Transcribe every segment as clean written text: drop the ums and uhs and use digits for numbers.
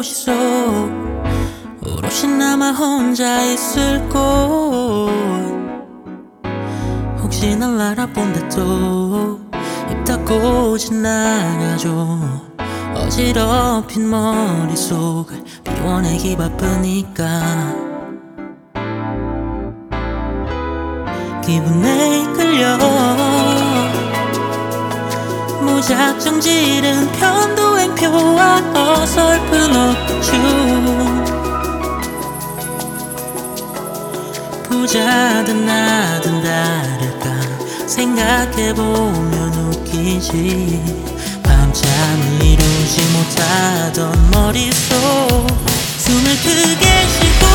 도시 속 오롯이 남아 혼자 있을 곳, 혹시 날 알아본다 또 입 닫고 지나가죠. 어지럽힌 머릿속을 비워내기 바쁘니까 기분에 이끌려 무작정 지른 편도행표와 어설픈 어춤, 부자든 나든 다를까 생각해보면 웃기지. 밤잠을 이루지 못하던 머릿속 숨을 크게 쉬고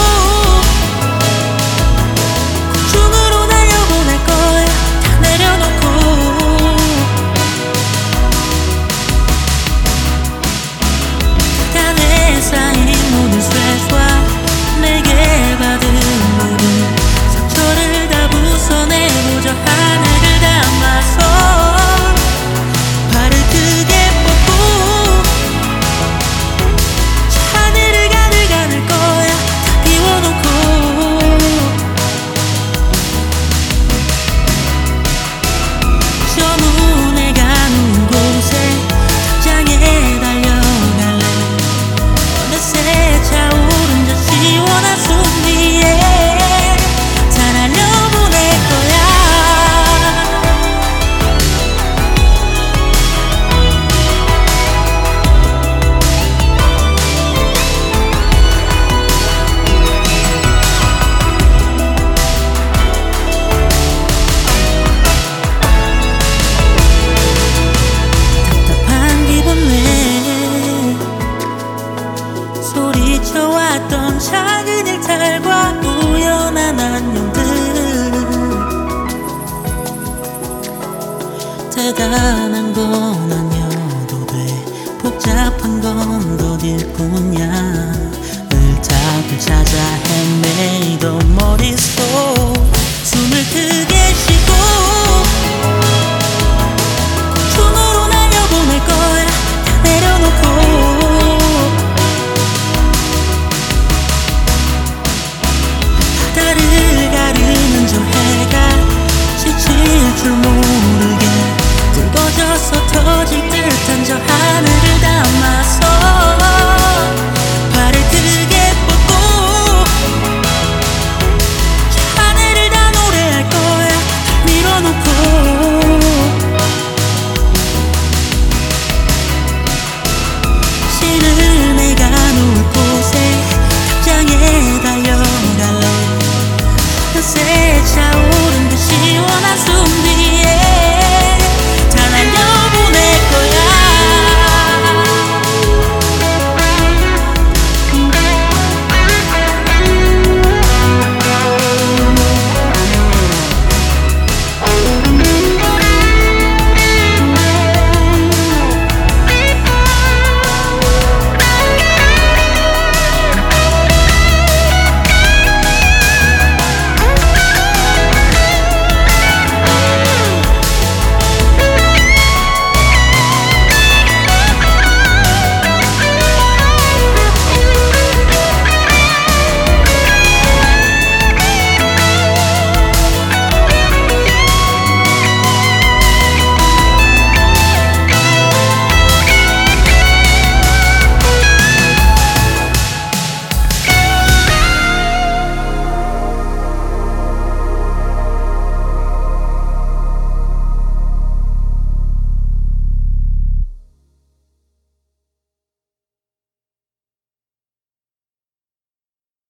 공중으로 날려보낼 거야. 다 내려놓고 간에 쌓인 모든 스트레스와 내게 받은 모든 상처를 다 부숴내고 저 하늘을 담아서 발을 크게 뻗고 저 하늘을 가늘 거야. 다 비워놓고 저 문에 가는 곳에 당장에 달려갈래. 어느새 차오른 저 시원한 숨 위에 다 날려보낼 거야. 답답한 기분에 소리쳐왔던 작은 일탈과 우연한 안녕들, 대단한 건 아니어도 돼. 복잡한 건 더딜 뿐이야. 답을 찾아 헤매던 머릿속 숨을 크게 쉬고 공중으로 날려보낼 거야. 다 내려놓고 바다를 가르는 저 해가 지칠 줄 몰라.